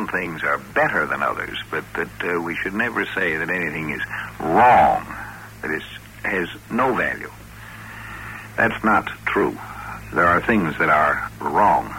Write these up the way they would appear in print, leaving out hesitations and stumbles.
some things are better than others, but that we should never say that anything is wrong, that it has no value. That's not true. There are things that are wrong.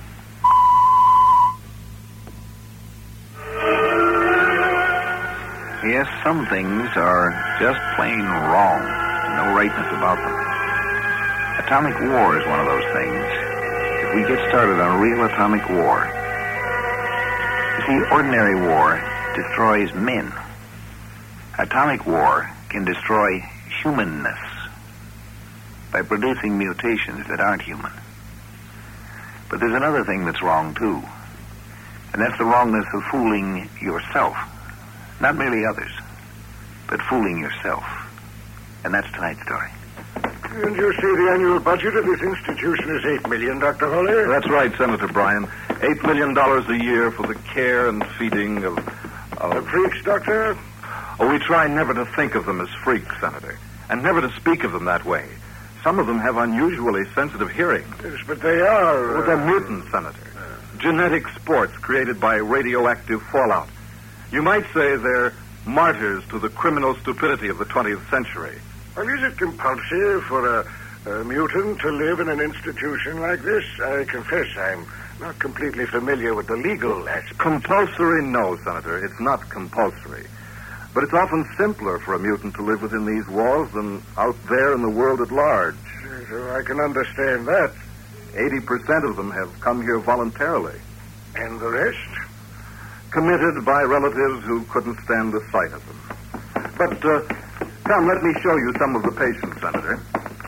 Yes, some things are just plain wrong. No rightness about them. Atomic war is one of those things. If we get started on a real atomic war... You see, ordinary war destroys men. Atomic war can destroy humanness by producing mutations that aren't human. But there's another thing that's wrong, too. And that's the wrongness of fooling yourself. Not merely others, but fooling yourself. And that's tonight's story. And you say the annual budget of this institution is $8 million, Dr. Hawley? That's right, Senator Bryan. $8 million a year for the care and feeding of... The freaks, Doctor? Oh, we try never to think of them as freaks, Senator, and never to speak of them that way. Some of them have unusually sensitive hearing. Yes, but they are... Well, they're mutants, Senator. Genetic sports created by radioactive fallout. You might say they're martyrs to the criminal stupidity of the 20th century. Well, is it compulsory for a mutant to live in an institution like this? I confess I'm not completely familiar with the legal aspect. Compulsory? No, Senator. It's not compulsory. But it's often simpler for a mutant to live within these walls than out there in the world at large. So I can understand that. 80% of them have come here voluntarily. And the rest? Committed by relatives who couldn't stand the sight of them. But, come, let me show you some of the patients, Senator.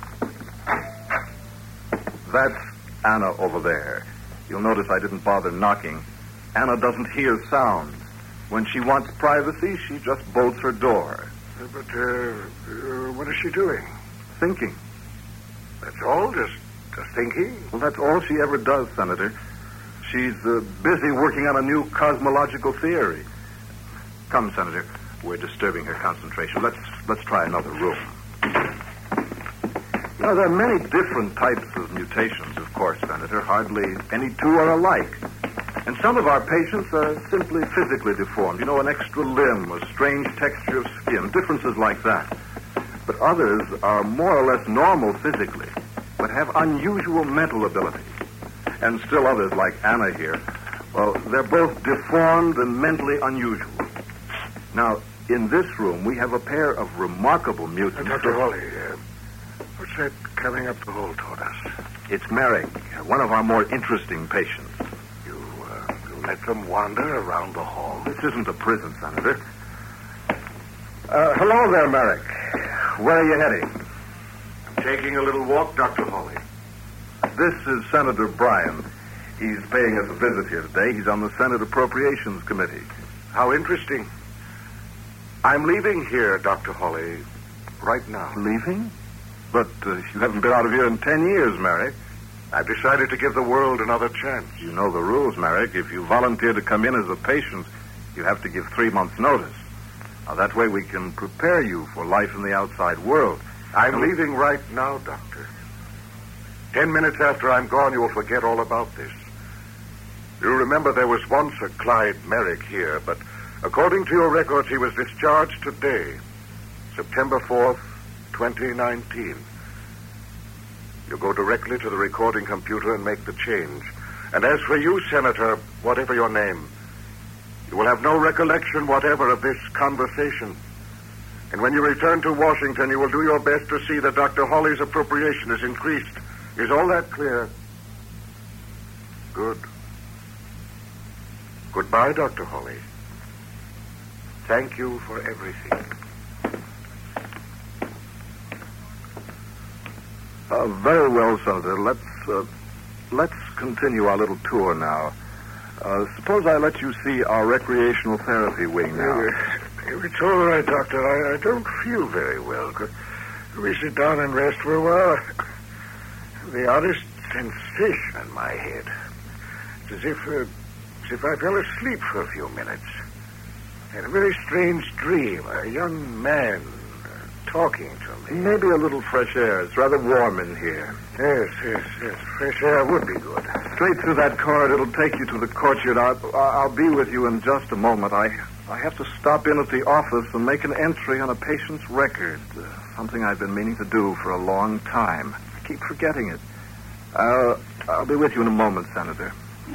That's Anna over there. You'll notice I didn't bother knocking. Anna doesn't hear sound. When she wants privacy, she just bolts her door. But, what is she doing? Thinking. That's all? Just thinking? Well, that's all she ever does, Senator. She's busy working on a new cosmological theory. Come, Senator. We're disturbing her concentration. Let's try another room. Now, there are many different types of mutations, of course, Senator. Hardly any two are alike. And some of our patients are simply physically deformed. You know, an extra limb, a strange texture of skin, differences like that. But others are more or less normal physically, but have unusual mental abilities. And still others, like Anna here, well, they're both deformed and mentally unusual. Now, in this room, we have a pair of remarkable mutants. Dr. Hawley, what's that coming up the hall toward us? It's Merrick, one of our more interesting patients. You let them wander around the hall? This isn't a prison, Senator. Hello there, Merrick. Where are you heading? I'm taking a little walk, Dr. Hawley. This is Senator Bryan. He's paying us a visit here today. He's on the Senate Appropriations Committee. How interesting. I'm leaving here, Dr. Hawley, right now. Leaving? But you haven't been out of here in 10 years, Merrick. I've decided to give the world another chance. You know the rules, Merrick. If you volunteer to come in as a patient, you have to give 3 months' notice. Now, that way we can prepare you for life in the outside world. I'm leaving right now, Doctor. 10 minutes after I'm gone, you will forget all about this. You remember there was once a Clyde Merrick here, but according to your records, he was discharged today, September 4th, 2019. You go directly to the recording computer and make the change. And as for you, Senator, whatever your name, you will have no recollection whatever of this conversation. And when you return to Washington, you will do your best to see that Dr. Hawley's appropriation is increased. Is all that clear? Good. Goodbye, Dr. Hawley. Thank you for everything. Very well, Senator. Let's continue our little tour now. Suppose I let you see our recreational therapy wing now. It's all right, Doctor. I don't feel very well. Could we sit down and rest for a while? The oddest sensation in my head. It's as if I fell asleep for a few minutes. I had a very strange dream. A young man talking to me. Maybe a little fresh air. It's rather warm in here. Yes. Fresh air would be good. straight through that corridor. It'll take you to the courtyard. I'll be with you in just a moment. I have to stop in at the office and make an entry on a patient's record. Something I've been meaning to do for a long time. I keep forgetting it. I'll be with you in a moment, Senator.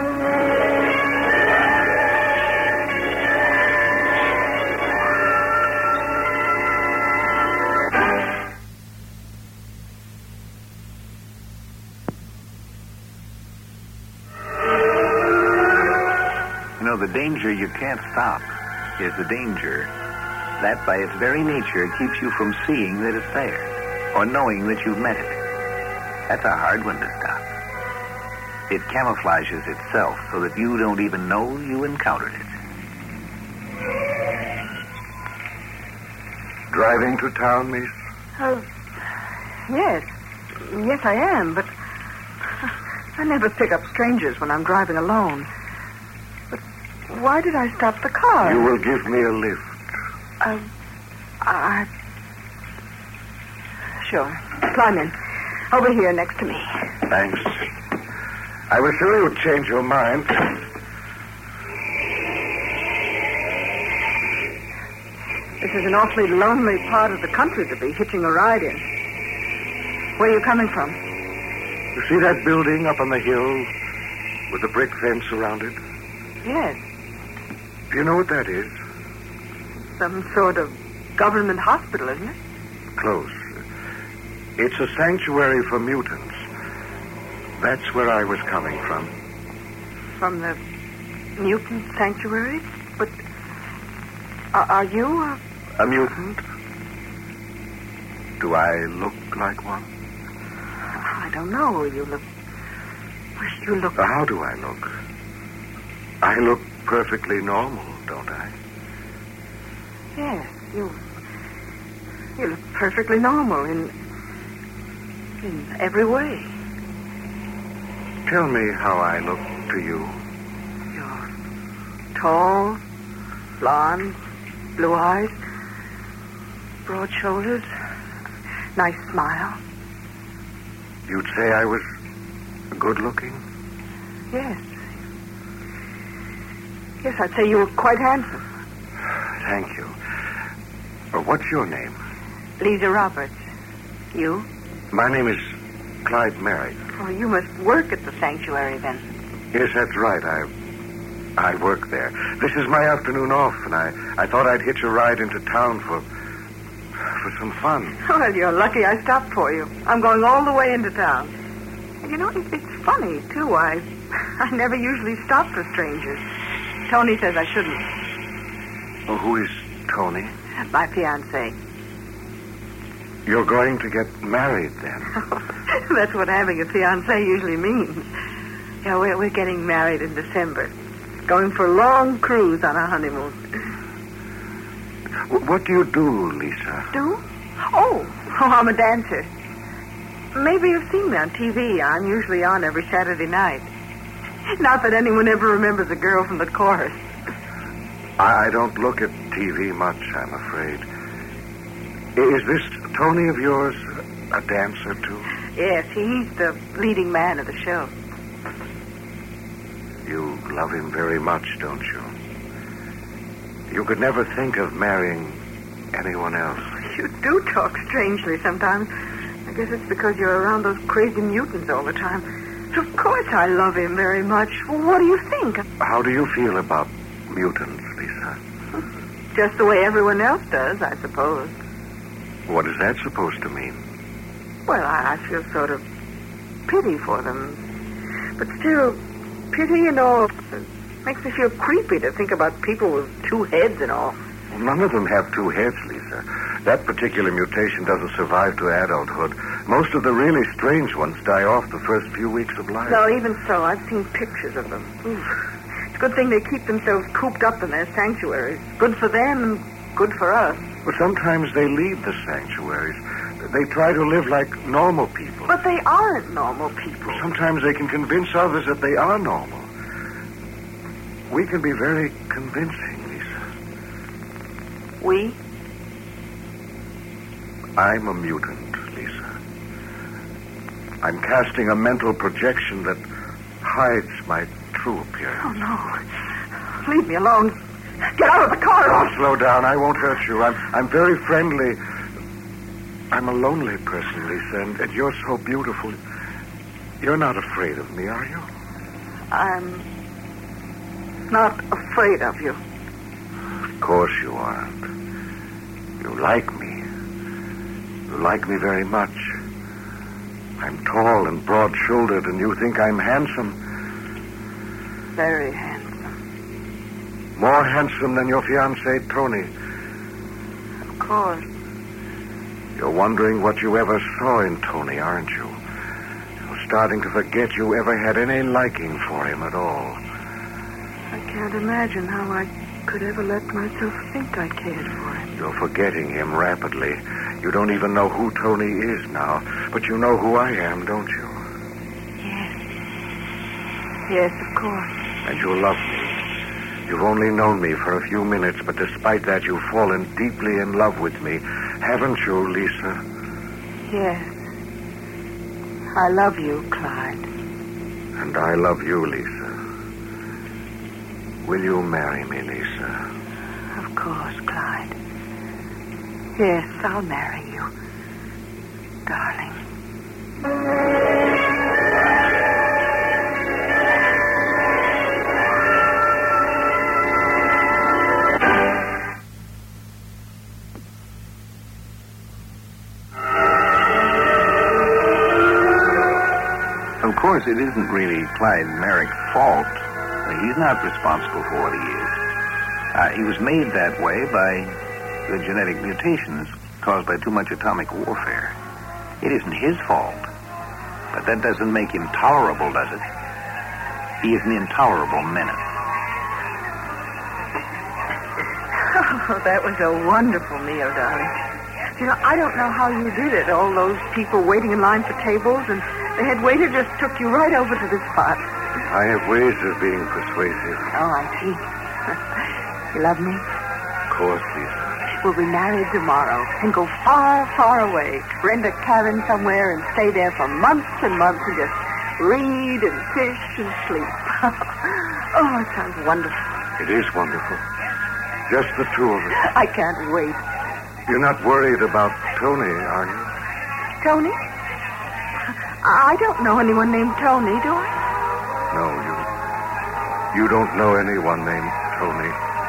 The danger you can't stop is the danger that, by its very nature, keeps you from seeing that it's there or knowing that you've met it. That's a hard one to stop. It camouflages itself so that you don't even know you encountered it. Driving to town, miss? Yes. Yes, I am, but I never pick up strangers when I'm driving alone. Why did I stop the car? You will give me a lift. Sure. Climb in. Over here next to me. Thanks. I was sure you would change your mind. This is an awfully lonely part of the country to be hitching a ride in. Where are you coming from? You see that building up on the hill with the brick fence around it? Yes. Do you know what that is? Some sort of government hospital, isn't it? Close. It's a sanctuary for mutants. That's where I was coming from. From the mutant sanctuary? But are you a mutant? Do I look like one? I don't know. You look... How do I look? I look perfectly normal, don't I? Yes, you look perfectly normal in every way. Tell me how I look to you. You're tall, blonde, blue eyes, broad shoulders, nice smile. You'd say I was good looking? Yes. Yes, I'd say you were quite handsome. Thank you. What's your name? Lisa Roberts. You? My name is Clyde Merrick. Oh, you must work at the sanctuary then. Yes, that's right. I work there. This is my afternoon off, and I thought I'd hitch a ride into town for some fun. Well, you're lucky I stopped for you. I'm going all the way into town. And you know, it's funny, too. I never usually stop for strangers. Tony says I shouldn't. Oh, who is Tony? My fiancé. You're going to get married, then? That's what having a fiancé usually means. Yeah, we're getting married in December. Going for a long cruise on our honeymoon. What do you do, Lisa? Do? Oh, I'm a dancer. Maybe you've seen me on TV. I'm usually on every Saturday night. Not that anyone ever remembers a girl from the chorus. I don't look at TV much, I'm afraid. Is this Tony of yours a dancer, too? Yes, he's the leading man of the show. You love him very much, don't you? You could never think of marrying anyone else. You do talk strangely sometimes. I guess it's because you're around those crazy mutants all the time. Of course I love him very much. What do you think? How do you feel about mutants, Lisa? Just the way everyone else does, I suppose. What is that supposed to mean? Well, I feel sort of pity for them. But still, pity and all makes me feel creepy to think about people with two heads and all. Well, none of them have two heads, Lisa. That particular mutation doesn't survive to adulthood. Most of the really strange ones die off the first few weeks of life. No, even so, I've seen pictures of them. Oof. It's a good thing they keep themselves cooped up in their sanctuaries. Good for them and good for us. But sometimes they leave the sanctuaries. They try to live like normal people. But they aren't normal people. Sometimes they can convince others that they are normal. We can be very convincing, Lisa. We? I'm a mutant, Lisa. I'm casting a mental projection that hides my true appearance. Oh, no. Leave me alone. Get out of the car. Oh, slow down. I won't hurt you. I'm very friendly. I'm a lonely person, Lisa, and you're so beautiful. You're not afraid of me, are you? I'm not afraid of you. Of course you aren't. You like me. You like me very much. I'm tall and broad-shouldered, and you think I'm handsome. Very handsome. More handsome than your fiancé, Tony. Of course. You're wondering what you ever saw in Tony, aren't you? You're starting to forget you ever had any liking for him at all. I can't imagine how I could ever let myself think I cared for him. You're forgetting him rapidly. You don't even know who Tony is now, but you know who I am, don't you? Yes. Yes, of course. And you love me. You've only known me for a few minutes, but despite that, you've fallen deeply in love with me. Haven't you, Lisa? Yes. I love you, Clyde. And I love you, Lisa. Will you marry me, Lisa? Of course, Clyde. Yes, I'll marry you, darling. Of course, it isn't really Clyde Merrick's fault. He's not responsible for what he is. He was made that way by the genetic mutations caused by too much atomic warfare. It isn't his fault. But that doesn't make him tolerable, does it? He is an intolerable menace. Oh, that was a wonderful meal, darling. You know, I don't know how you did it. All those people waiting in line for tables, and the head waiter just took you right over to the spot. I have ways of being persuasive. Oh, I see. You love me? Of course, Lisa. We'll be married tomorrow and go far, far away. Rent a cabin somewhere and stay there for months and months and just read and fish and sleep. Oh, it sounds wonderful. It is wonderful. Just the two of us. I can't wait. You're not worried about Tony, are you? Tony? I don't know anyone named Tony, do I? No, you don't know anyone named Tony.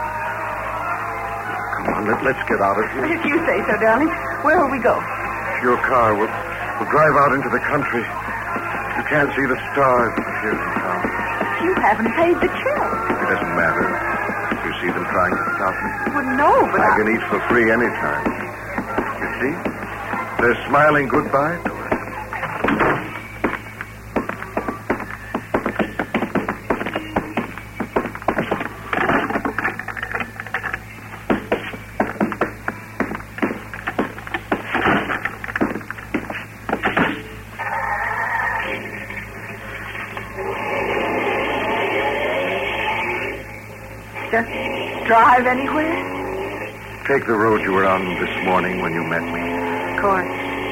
Come on, let's get out of here. If you say so, darling. Where will we go? Your car. We'll drive out into the country. You can't see the stars here in town. You haven't paid the chill. It doesn't matter. You see them trying to stop me. Well, no, but I can eat for free anytime. You see? They're smiling goodbye to us. just drive anywhere? Take the road you were on this morning when you met me. Of course.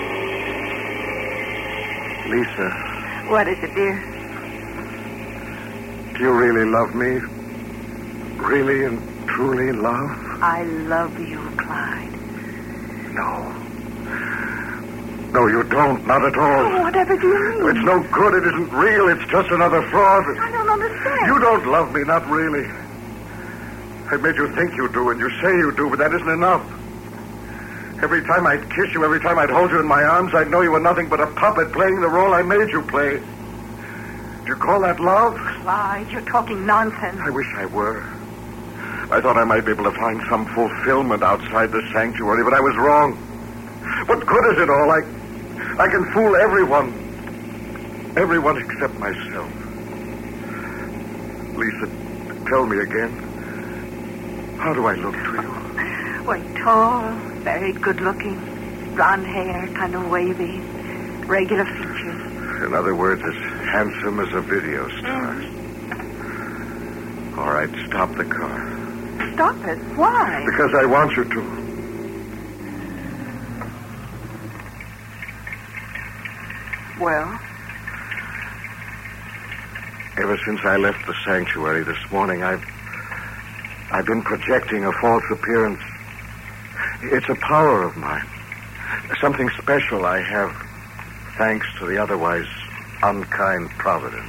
Lisa. What is it, dear? Do you really love me? Really and truly love? I love you, Clyde. No. No, you don't. Not at all. Oh, whatever do you mean? It's no good. It isn't real. It's just another fraud. I don't understand. You don't love me. Not really. I've made you think you do, and you say you do, but that isn't enough. Every time I'd kiss you, every time I'd hold you in my arms, I'd know you were nothing but a puppet playing the role I made you play. Do you call that love? Clyde, you're talking nonsense. I wish I were. I thought I might be able to find some fulfillment outside the sanctuary, but I was wrong. What good is it all? I can fool everyone. Everyone except myself. Lisa, tell me again. How do I look to you? Well, tall, very good-looking, blonde hair, kind of wavy, regular features. In other words, as handsome as a video star. All right, stop the car. Stop it? Why? Because I want you to. Well, Ever since I left the sanctuary this morning, I've been projecting a false appearance. It's a power of mine. Something special I have, thanks to the otherwise unkind providence.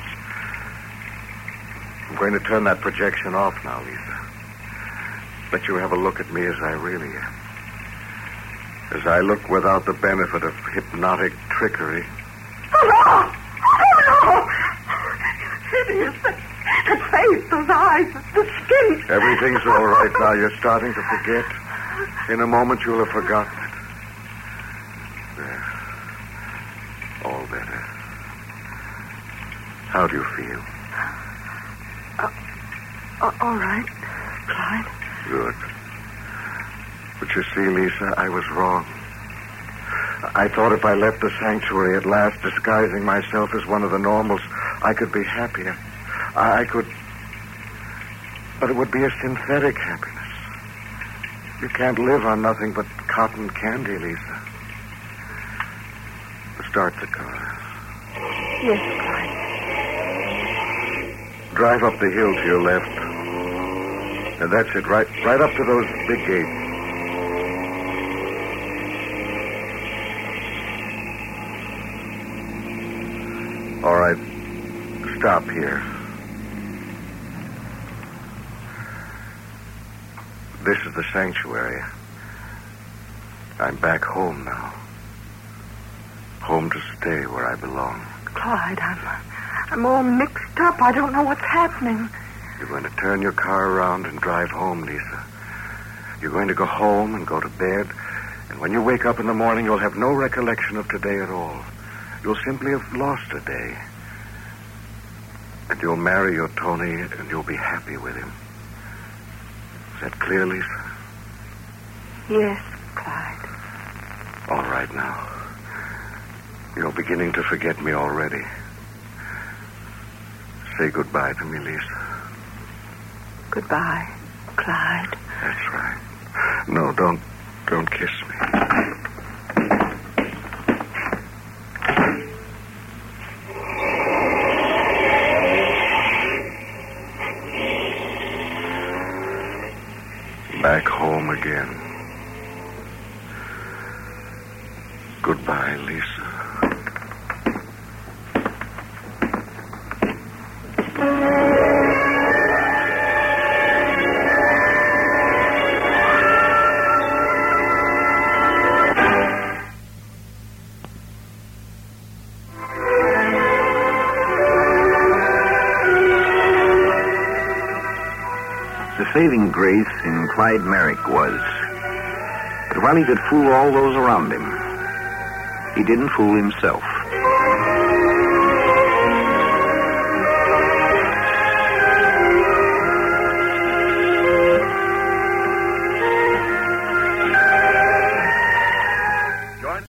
I'm going to turn that projection off now, Lisa. Let you have a look at me as I really am. As I look without the benefit of hypnotic trickery. Oh, no! Hideous. That face, those eyes, the skin. Everything's all right now. You're starting to forget. In a moment, you'll have forgotten it. There. All better. How do you feel? All right, Clyde. Good. But you see, Lisa, I was wrong. I thought if I left the sanctuary at last, disguising myself as one of the normals, I could be happier. I could... But it would be a synthetic happiness. You can't live on nothing but cotton candy, Lisa. Start the car. Yes, Clyde. Drive up the hill to your left. And that's it, right up to those big gates. All right. Stop here. This is the sanctuary. I'm back home now. Home to stay where I belong. Clyde, I'm all mixed up. I don't know what's happening. You're going to turn your car around and drive home, Lisa. You're going to go home and go to bed. And when you wake up in the morning, you'll have no recollection of today at all. You'll simply have lost a day. And you'll marry your Tony, and you'll be happy with him. Is that clear, Lisa? Yes, Clyde. All right now. You're beginning to forget me already. Say goodbye to me, Lisa. Goodbye, Clyde. That's right. No, don't kiss me. Back home again. Goodbye, Lisa. The saving grace in Clyde Merrick was that while he could fool all those around him, he didn't fool himself.